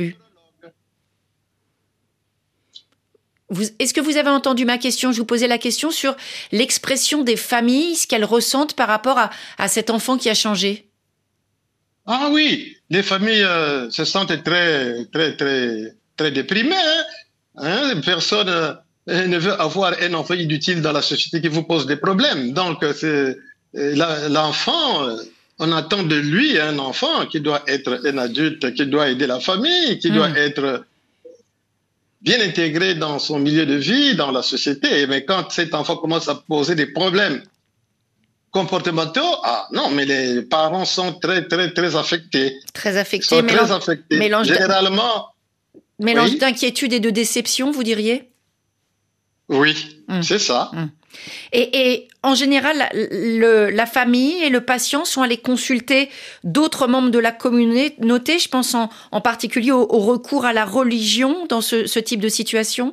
Vous, est-ce que vous avez entendu ma question ? Je vous posais la question sur l'expression des familles, ce qu'elles ressentent par rapport à, à cet enfant qui a changé. Ah oui, les familles euh, se sentent très, très, très, très déprimées, hein. Hein, personne euh, ne veut avoir un enfant inutile dans la société qui vous pose des problèmes. Donc, c'est, la, l'enfant, on attend de lui un enfant qui doit être un adulte, qui doit aider la famille, qui mmh. doit être bien intégré dans son milieu de vie, dans la société. Mais quand cet enfant commence à poser des problèmes comportementaux, ah non, mais les parents sont très, très, très affectés. Très affectés. Ils sont mélange, très affectés. Mélange Généralement... Mélange oui. d'inquiétude et de déception, vous diriez ? Oui, mmh. c'est ça. Mmh. Et, et en général, le, la famille et le patient sont allés consulter d'autres membres de la communauté. Je pense en, en particulier au, au recours à la religion dans ce, ce type de situation.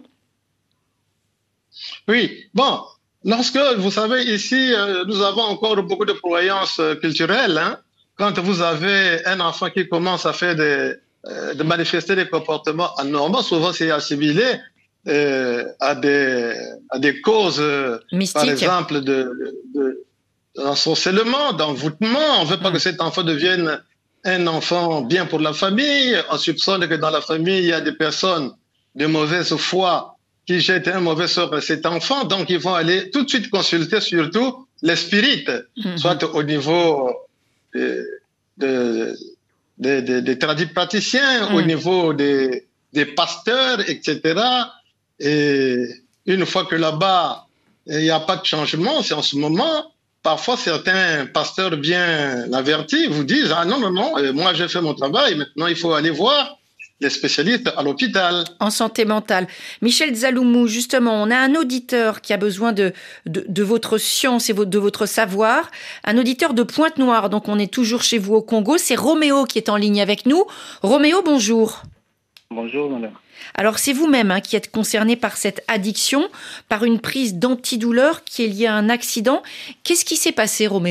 Oui, bon, lorsque, vous savez, ici, euh, nous avons encore beaucoup de croyances euh, culturelles. Hein. Quand vous avez un enfant qui commence à faire des... de manifester des comportements anormaux, souvent c'est assimilé euh, à, des, à des causes, mystiques. Par exemple, de, de, d'ensorcellement, d'envoûtement. On ne veut pas mmh. que cet enfant devienne un enfant bien pour la famille. On soupçonne que dans la famille, il y a des personnes de mauvaise foi qui jettent un mauvais sort à cet enfant. Donc, ils vont aller tout de suite consulter surtout les spirites, mmh. soit au niveau de... de des, des, des tradipraticiens, mmh. au niveau des, des pasteurs, et cetera. Et une fois que là-bas, il n'y a pas de changement, c'est en ce moment, parfois certains pasteurs bien avertis vous disent « Ah non, non, non, moi j'ai fait mon travail, maintenant il faut aller voir les spécialistes à l'hôpital. » En santé mentale. Michel Zaloumou, justement, on a un auditeur qui a besoin de, de, de votre science et de votre savoir, un auditeur de Pointe-Noire, donc on est toujours chez vous au Congo, c'est Roméo qui est en ligne avec nous. Roméo, bonjour. Bonjour, madame. Alors c'est vous-même hein, qui êtes concerné par cette addiction, par une prise d'antidouleur qui est liée à un accident. Qu'est-ce qui s'est passé, Roméo ?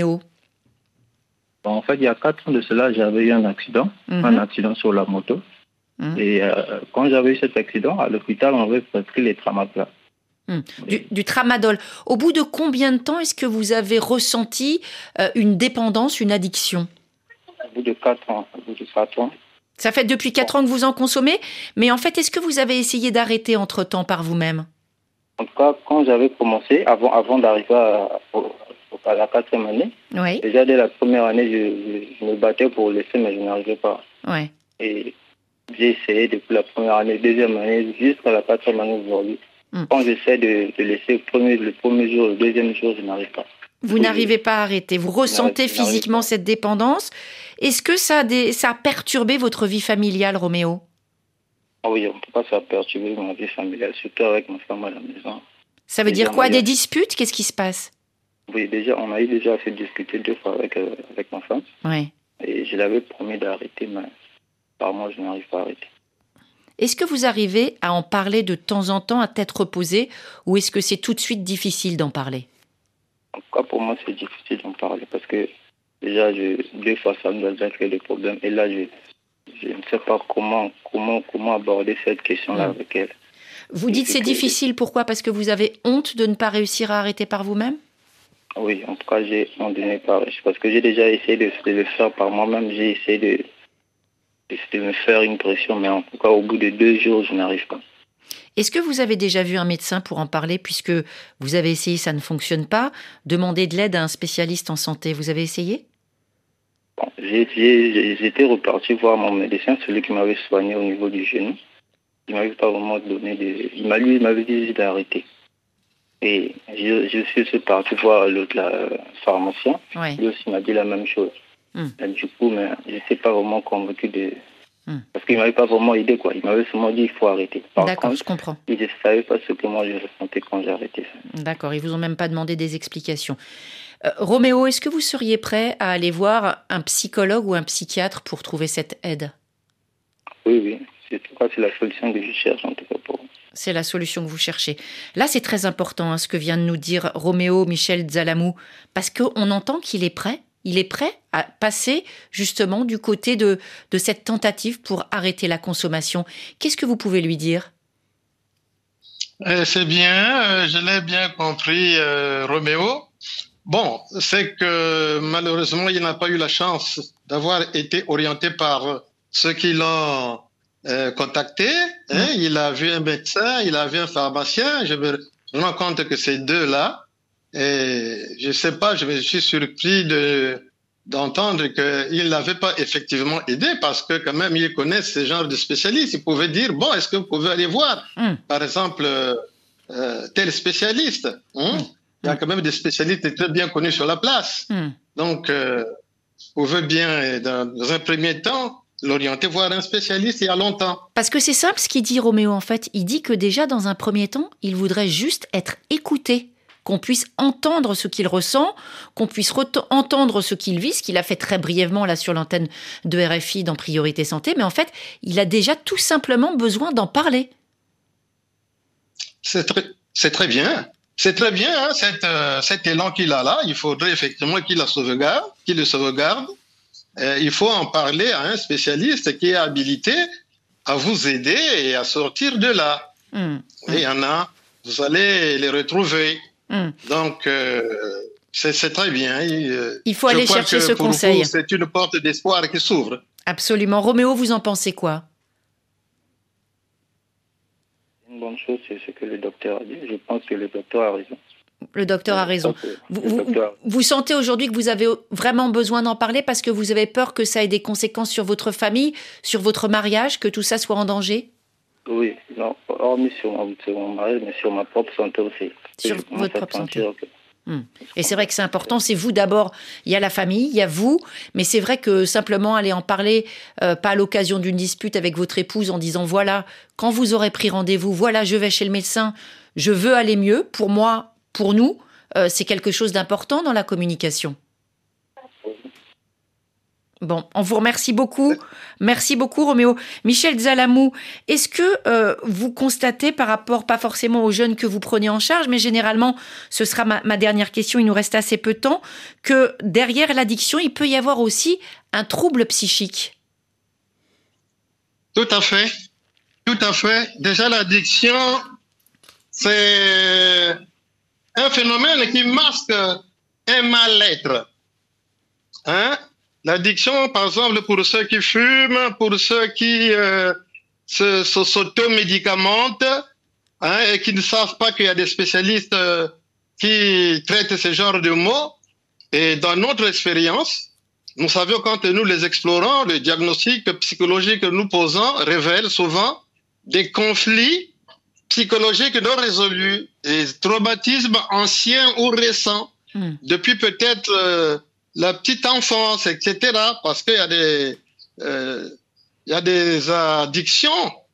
En fait, il y a quatre ans de cela, j'avais eu un accident, mm-hmm. un accident sur la moto. Mmh. Et euh, quand j'avais eu cet accident, à l'hôpital, on avait prescrit les tramadol. Mmh. Du, du tramadol. Au bout de combien de temps est-ce que vous avez ressenti euh, une dépendance, une addiction ? Au bout de quatre ans. Au bout de quatre ans. Ça fait depuis quatre ans que vous en consommez, mais en fait, est-ce que vous avez essayé d'arrêter entre-temps par vous-même ? En tout cas, quand j'avais commencé, avant, avant d'arriver à, à la quatrième année, oui. déjà dès la première année, je, je me battais pour laisser, mais je n'arrivais pas. Ouais. Et j'ai essayé depuis la première année, deuxième année, jusqu'à la quatrième année aujourd'hui. Mm. Quand j'essaie de, de laisser le premier, le premier jour, le deuxième jour, je n'arrive pas. Vous n'arrivez pas à arrêter. Vous ressentez physiquement cette dépendance. Est-ce que ça a, des, ça a perturbé votre vie familiale, Roméo ? Ah oui, en tout cas, ça a perturbé ma vie familiale, surtout avec ma femme à la maison. Ça veut Déjà, dire quoi? moi, Des il y a- disputes? Qu'est-ce qui se passe? Oui, déjà, on a eu déjà assez discuté deux fois avec, euh, avec ma femme. Ouais. Et je l'avais promis d'arrêter, mais par moi, je n'arrive pas à arrêter. Est-ce que vous arrivez à en parler de temps en temps à tête reposée, ou est-ce que c'est tout de suite difficile d'en parler? En tout cas, pour moi, c'est difficile d'en parler parce que déjà, je, deux fois, ça nous a déjà créé des problèmes. Et là, je, je ne sais pas comment, comment, comment aborder cette question-là Mm. avec elle. Vous Et dites c'est c'est que- difficile, pourquoi? Parce que vous avez honte de ne pas réussir à arrêter par vous-même? Oui, en tout cas, j'ai honte de ne pas arrêter. Parce que j'ai déjà essayé de, de le faire par moi-même. J'ai essayé de, de, de me faire une pression, mais en tout cas, au bout de deux jours, je n'arrive pas. Est-ce que vous avez déjà vu un médecin pour en parler, puisque vous avez essayé, ça ne fonctionne pas? Demandez de l'aide à un spécialiste en santé. Vous avez essayé? Bon, j'ai, j'ai, j'ai- j'étais reparti voir mon médecin, celui qui m'avait soigné au niveau du genou. Il m'avait pas vraiment donné des... Il m'a lui, il m'avait dit d'arrêter. Et je, je suis aussi parti voir l'autre là, euh, pharmacien. Ouais. Lui aussi m'a dit la même chose. Hmm. Et du coup, mais je ne suis pas vraiment convaincu de... Hmm. Parce qu'il ne m'avait pas vraiment aidé, quoi. Il m'avait seulement dit il faut arrêter. Par D'accord, contre, je comprends. il ne savait pas ce que moi je ressentais quand j'ai arrêté ça. D'accord, ils vous ont même pas demandé des explications. Euh, Roméo, est-ce que vous seriez prêt à aller voir un psychologue ou un psychiatre pour trouver cette aide? Oui, oui. C'est, en tout cas, c'est la solution que je cherche, en tout cas, pour... C'est la solution que vous cherchez. Là, c'est très important hein, ce que vient de nous dire Roméo Michel Dzalamou, parce qu'on entend qu'il est prêt. Il est prêt à passer justement du côté de, de cette tentative pour arrêter la consommation. Qu'est-ce que vous pouvez lui dire? Euh, c'est bien, euh, je l'ai bien compris, euh, Roméo. Bon, c'est que malheureusement, il n'a pas eu la chance d'avoir été orienté par ceux qui l'ont euh, contacté. Hein. Mmh. Il a vu un médecin, il a vu un pharmacien. Je me rends compte que ces deux-là, et je sais pas, je me suis surpris de d'entendre qu'il n'avait pas effectivement aidé parce que quand même, il connaît ce genre de spécialistes. Il pouvait dire, bon, est-ce que vous pouvez aller voir, Mmh. par exemple, euh, tel spécialiste hein? Mmh. Il y a quand même des spécialistes très bien connus sur la place. Mmh. Donc, euh, vous pouvez bien, dans, dans un premier temps, l'orienter voir un spécialiste il y a longtemps. Parce que c'est simple ce qu'il dit Roméo en fait. Il dit que déjà dans un premier temps, il voudrait juste être écouté, qu'on puisse entendre ce qu'il ressent, qu'on puisse re- entendre ce qu'il vit, ce qu'il a fait très brièvement là sur l'antenne de R F I dans Priorité Santé. Mais en fait, il a déjà tout simplement besoin d'en parler. C'est très, c'est très bien. C'est très bien, hein, cet, euh, cet élan qu'il a là. Il faudrait effectivement qu'il la sauvegarde, qu'il le sauvegarde. Euh, il faut en parler à un spécialiste qui est habilité à vous aider et à sortir de là. Mmh. Et il y en a, vous allez les retrouver. Mmh. Donc, euh, c'est, c'est très bien. Il, Il faut je aller crois chercher que ce pour conseil. vous, c'est une porte d'espoir qui s'ouvre. Absolument. Roméo, vous en pensez quoi? Une bonne chose, c'est ce que le docteur a dit. Je pense que le docteur a raison. Le docteur a raison. Vous, vous, vous sentez aujourd'hui que vous avez vraiment besoin d'en parler parce que vous avez peur que ça ait des conséquences sur votre famille, sur votre mariage, que tout ça soit en danger? Oui, non, hormis sur mon, sur mon mariage, mais sur ma propre santé aussi. Sur Je commence votre à propre sentir santé. que- Hmm. Et c'est vrai que c'est important, c'est vous d'abord, il y a la famille, il y a vous, mais c'est vrai que simplement aller en parler, euh, pas à l'occasion d'une dispute avec votre épouse en disant voilà, quand vous aurez pris rendez-vous, voilà, je vais chez le médecin, je veux aller mieux, pour moi, pour nous, euh, c'est quelque chose d'important dans la communication. Bon, on vous remercie beaucoup. Merci beaucoup, Roméo. Michel Dzalamou, est-ce que euh, vous constatez par rapport, pas forcément aux jeunes que vous prenez en charge, mais généralement, ce sera ma, ma dernière question, il nous reste assez peu de temps, que derrière l'addiction, il peut y avoir aussi un trouble psychique? Tout à fait. Tout à fait. Déjà, l'addiction, c'est un phénomène qui masque un mal-être. Hein? L'addiction, par exemple, pour ceux qui fument, pour ceux qui euh, se, se, s'automédicamentent, hein, et qui ne savent pas qu'il y a des spécialistes euh, qui traitent ce genre de maux. Et dans notre expérience, nous savons quand nous les explorons, le diagnostic psychologique que nous posons révèle souvent des conflits psychologiques non résolus, et traumatismes anciens ou récents, mmh. depuis peut-être euh, la petite enfance, et cetera. Parce qu'il y a des, euh, il y a des addictions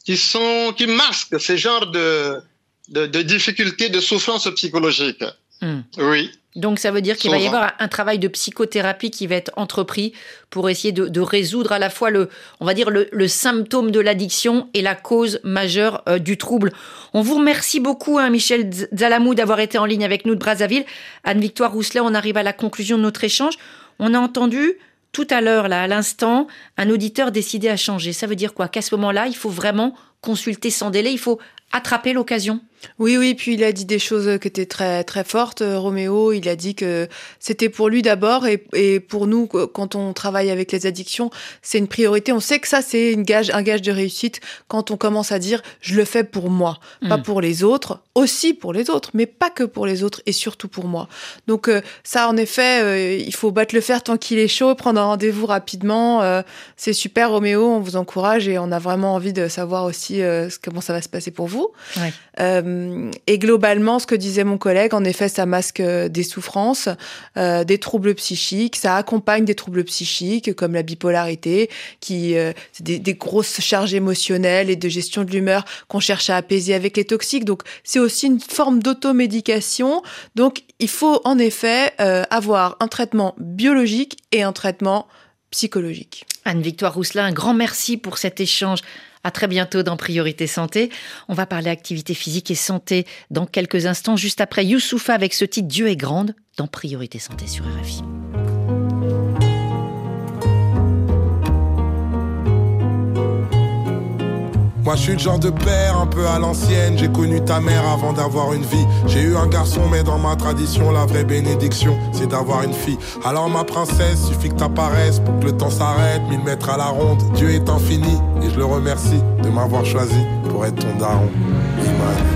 qui sont, qui masquent ces genres de, de, de difficultés, de souffrance psychologique. Mmh. Oui. Donc ça veut dire qu'il Souvent. va y avoir un travail de psychothérapie qui va être entrepris pour essayer de, de résoudre à la fois le, on va dire le, le symptôme de l'addiction et la cause majeure euh, du trouble. On vous remercie beaucoup, hein, Michel Zalamou, d'avoir été en ligne avec nous de Brazzaville. Anne-Victoire Rousselet, on arrive à la conclusion de notre échange. On a entendu tout à l'heure, là, à l'instant, un auditeur décidé à changer. Ça veut dire quoi? Qu'à ce moment-là, il faut vraiment consulter sans délai, il faut attraper l'occasion. Oui, oui, puis il a dit des choses qui étaient très très fortes, Roméo. Il a dit que c'était pour lui d'abord et, et pour nous, quand on travaille avec les addictions, c'est une priorité. On sait que ça, c'est une gage, un gage de réussite quand on commence à dire « je le fais pour moi mmh. », pas pour les autres, aussi pour les autres, mais pas que pour les autres et surtout pour moi. Donc euh, ça, en effet, euh, il faut battre le fer tant qu'il est chaud, prendre un rendez-vous rapidement. Euh, c'est super, Roméo, on vous encourage et on a vraiment envie de savoir aussi euh, comment ça va se passer pour vous. Ouais. Euh, Et globalement, ce que disait mon collègue, en effet, ça masque des souffrances, euh, des troubles psychiques, ça accompagne des troubles psychiques comme la bipolarité, qui euh, c'est des, des grosses charges émotionnelles et de gestion de l'humeur qu'on cherche à apaiser avec les toxiques. Donc, c'est aussi une forme d'automédication. Donc, il faut en effet euh, avoir un traitement biologique et un traitement psychologique. Anne-Victoire Rousselet, un grand merci pour cet échange. À très bientôt dans Priorité Santé. On va parler activité physique et santé dans quelques instants, juste après Youssoupha avec ce titre « Dieu est grande » dans Priorité Santé sur R F I. Moi je suis le genre de père un peu à l'ancienne. J'ai connu ta mère avant d'avoir une vie. J'ai eu un garçon mais dans ma tradition la vraie bénédiction c'est d'avoir une fille. Alors ma princesse, suffit que t'apparaisses pour que le temps s'arrête. Mille mètres à la ronde, Dieu est infini. Et je le remercie de m'avoir choisi pour être ton daron. Imani.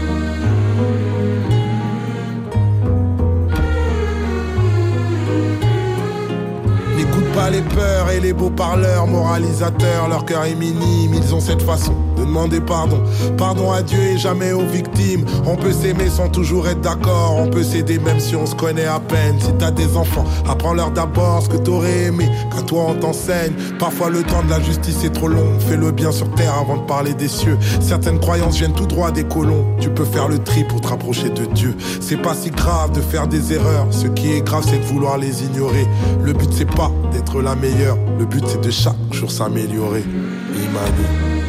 N'écoute pas les peurs et les beaux parleurs moralisateurs, leur cœur est minime, ils ont cette façon de demander pardon. Pardon à Dieu et jamais aux victimes. On peut s'aimer sans toujours être d'accord, on peut s'aider même si on se connaît à peine. Si t'as des enfants, apprends-leur d'abord ce que t'aurais aimé, qu'à toi on t'enseigne. Parfois le temps de la justice est trop long, fais le bien sur terre avant de parler des cieux. Certaines croyances viennent tout droit des colons, tu peux faire le tri pour te rapprocher de Dieu. C'est pas si grave de faire des erreurs, ce qui est grave c'est de vouloir les ignorer. Le but c'est pas d'être la meilleure, le but c'est de chaque jour s'améliorer. Imani.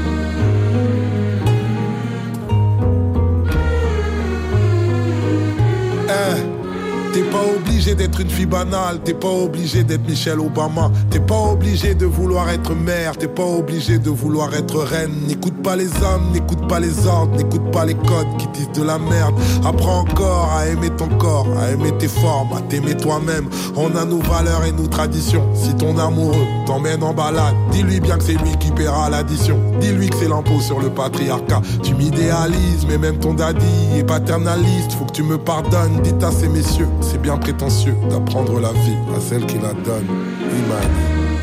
T'es pas obligé d'être une fille banale, t'es pas obligé d'être Michelle Obama, t'es pas obligé de vouloir être mère, t'es pas obligé de vouloir être reine. N'écoute pas les hommes, n'écoute pas les ordres, n'écoute pas les codes qui disent de la merde. Apprends encore à aimer ton corps, à aimer tes formes, à t'aimer toi-même. On a nos valeurs et nos traditions. Si ton amoureux t'emmène en balade, dis-lui bien que c'est lui qui paiera l'addition. Dis-lui que c'est l'impôt sur le patriarcat. Tu m'idéalises, mais même ton daddy est paternaliste. Faut que tu me pardonnes, dites à ces messieurs. C'est bien prétentieux d'apprendre la vie à celle qui la donne. Imani.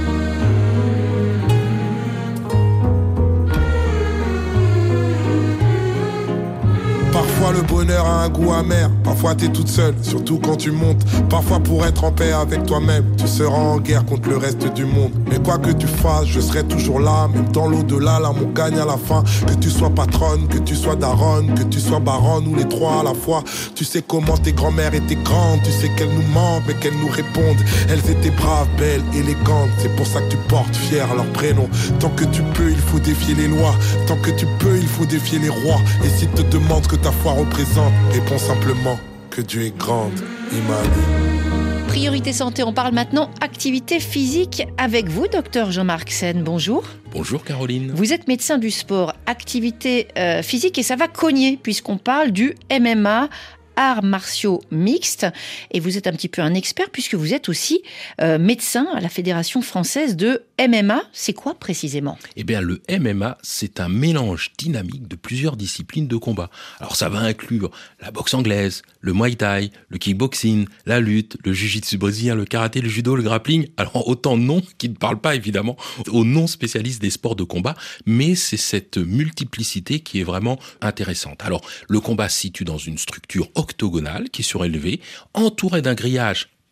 Parfois le bonheur a un goût amer, parfois t'es toute seule, surtout quand tu montes. Parfois pour être en paix avec toi-même, tu seras en guerre contre le reste du monde. Mais quoi que tu fasses, je serai toujours là, même dans l'au-delà, l'amour gagne à la fin. Que tu sois patronne, que tu sois daronne, que tu sois baronne ou les trois à la fois. Tu sais comment tes grand-mères étaient grandes, tu sais qu'elles nous mentent mais qu'elles nous répondent. Elles étaient braves, belles, élégantes, c'est pour ça que tu portes fier leur prénom. Tant que tu peux, il faut défier les lois, tant que tu peux, il faut défier les rois. Et si te demandent ce que ta foi représente, réponds simplement que Dieu est grande. Imani. Priorité santé, on parle maintenant activité physique avec vous, docteur Jean-Marc Sen. Bonjour. Bonjour Caroline. Vous êtes médecin du sport, activité euh, physique et ça va cogner puisqu'on parle du M M A, arts martiaux mixtes. Et vous êtes un petit peu un expert puisque vous êtes aussi euh, médecin à la Fédération française de M M A. C'est quoi précisément ? Eh bien, le M M A, c'est un mélange dynamique de plusieurs disciplines de combat. Alors, ça va inclure la boxe anglaise, le muay thai, le kickboxing, la lutte, le jiu-jitsu brésilien, le karaté, le judo, le grappling. Alors, autant de noms qui ne parlent pas, évidemment, aux non-spécialistes des sports de combat, mais c'est cette multiplicité qui est vraiment intéressante. Alors, le combat se situe dans une structure octogonale qui est surélevée, entourée d'un grillage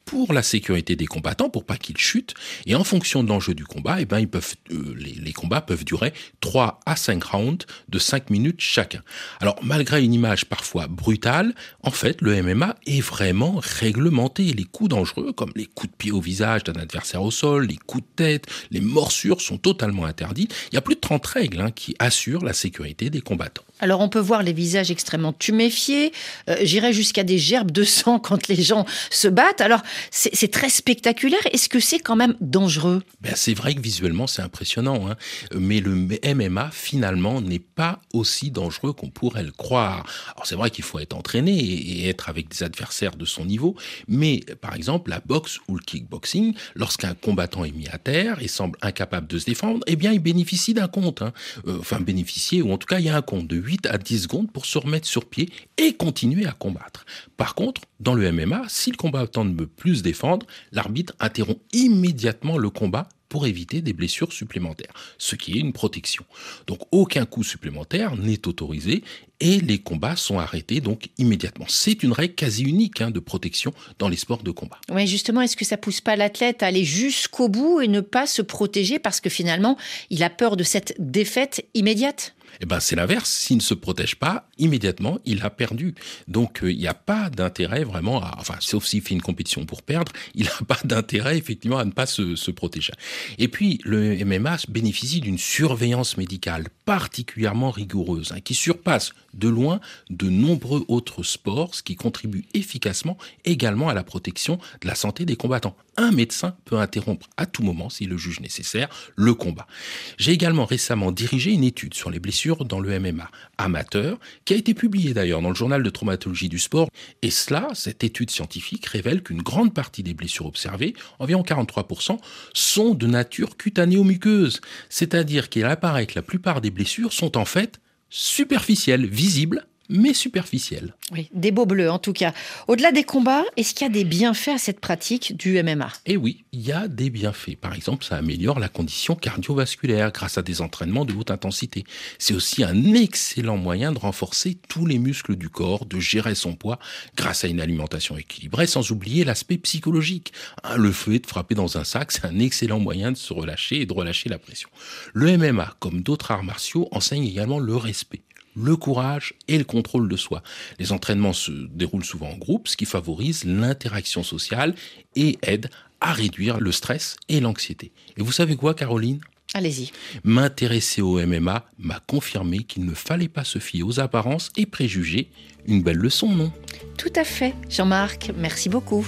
pour la sécurité des combattants, pour pas qu'ils chutent. Et en fonction de l'enjeu du combat, eh ben, ils peuvent, euh, les, les combats peuvent durer trois à cinq rounds de cinq minutes chacun. Alors, malgré une image parfois brutale, en fait, le M M A est vraiment réglementé. Les coups dangereux, comme les coups de pied au visage d'un adversaire au sol, les coups de tête, les morsures sont totalement interdits. Il y a plus de trente règles hein, qui assurent la sécurité des combattants. Alors on peut voir les visages extrêmement tuméfiés, euh, j'irais jusqu'à des gerbes de sang quand les gens se battent. Alors c'est, c'est très spectaculaire, est-ce que c'est quand même dangereux ? Ben, c'est vrai que visuellement c'est impressionnant, hein. Mais le M M A finalement n'est pas aussi dangereux qu'on pourrait le croire. Alors c'est vrai qu'il faut être entraîné et être avec des adversaires de son niveau, mais par exemple la boxe ou le kickboxing, lorsqu'un combattant est mis à terre et semble incapable de se défendre, eh bien il bénéficie d'un compte, hein. euh, enfin bénéficier, ou en tout cas il y a un compte de huit à dix secondes pour se remettre sur pied et continuer à combattre. Par contre, dans le M M A, si le combattant ne veut plus se défendre, l'arbitre interrompt immédiatement le combat pour éviter des blessures supplémentaires, ce qui est une protection. Donc aucun coup supplémentaire n'est autorisé et les combats sont arrêtés donc immédiatement. C'est une règle quasi unique hein, de protection dans les sports de combat. Oui, justement, est-ce que ça pousse pas l'athlète à aller jusqu'au bout et ne pas se protéger parce que finalement, il a peur de cette défaite immédiate ? Eh ben, c'est l'inverse. S'il ne se protège pas, immédiatement, il a perdu. Donc, il euh, n'y a pas d'intérêt vraiment à, enfin, sauf s'il fait une compétition pour perdre, il n'a pas d'intérêt, effectivement, à ne pas se, se protéger. Et puis, le M M A bénéficie d'une surveillance médicale particulièrement rigoureuse, hein, qui surpasse de loin de nombreux autres sports, ce qui contribue efficacement également à la protection de la santé des combattants. Un médecin peut interrompre à tout moment, s'il le juge nécessaire, le combat. J'ai également récemment dirigé une étude sur les blessures dans le M M A amateur, qui a été publiée d'ailleurs dans le journal de traumatologie du sport. Et cela, cette étude scientifique révèle qu'une grande partie des blessures observées, environ quarante-trois pour cent, sont de nature cutanéo-muqueuse. C'est-à-dire qu'il apparaît que la plupart des blessures sont en fait superficielles, visibles, mais superficielle. Oui, des beaux bleus en tout cas. Au-delà des combats, est-ce qu'il y a des bienfaits à cette pratique du M M A ? Eh oui, il y a des bienfaits. Par exemple, ça améliore la condition cardiovasculaire grâce à des entraînements de haute intensité. C'est aussi un excellent moyen de renforcer tous les muscles du corps, de gérer son poids grâce à une alimentation équilibrée, sans oublier l'aspect psychologique. Hein, le fait de frapper dans un sac, c'est un excellent moyen de se relâcher et de relâcher la pression. Le M M A, comme d'autres arts martiaux, enseigne également le respect, le courage et le contrôle de soi. Les entraînements se déroulent souvent en groupe, ce qui favorise l'interaction sociale et aide à réduire le stress et l'anxiété. Et vous savez quoi, Caroline ? Allez-y. M'intéresser au M M A m'a confirmé qu'il ne fallait pas se fier aux apparences et préjugés. Une belle leçon, non ? Tout à fait, Jean-Marc. Merci beaucoup.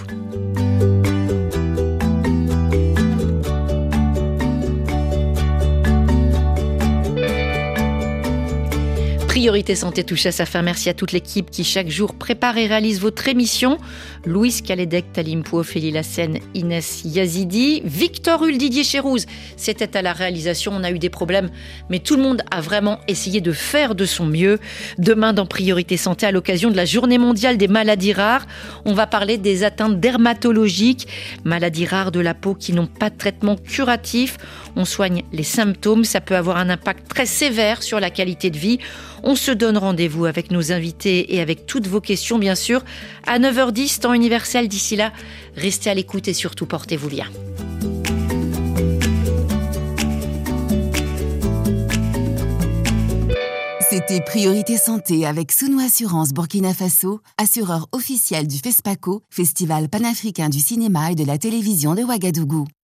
Priorité Santé touche à sa fin. Merci à toute l'équipe qui chaque jour prépare et réalise votre émission. Louise Kaledek, Talimpo, Ophélie Lassène, Inès Yazidi, Victor Hull, Didier Chérouz. C'était à la réalisation, on a eu des problèmes, mais tout le monde a vraiment essayé de faire de son mieux. Demain, dans Priorité Santé, à l'occasion de la Journée mondiale des maladies rares, on va parler des atteintes dermatologiques, maladies rares de la peau qui n'ont pas de traitement curatif. On soigne les symptômes, ça peut avoir un impact très sévère sur la qualité de vie. On se donne rendez-vous avec nos invités et avec toutes vos questions, bien sûr, à neuf heures dix, temps universel. D'ici là, restez à l'écoute et surtout portez-vous bien. C'était Priorité Santé avec Souno Assurance Burkina Faso, assureur officiel du FESPACO, Festival panafricain du cinéma et de la télévision de Ouagadougou.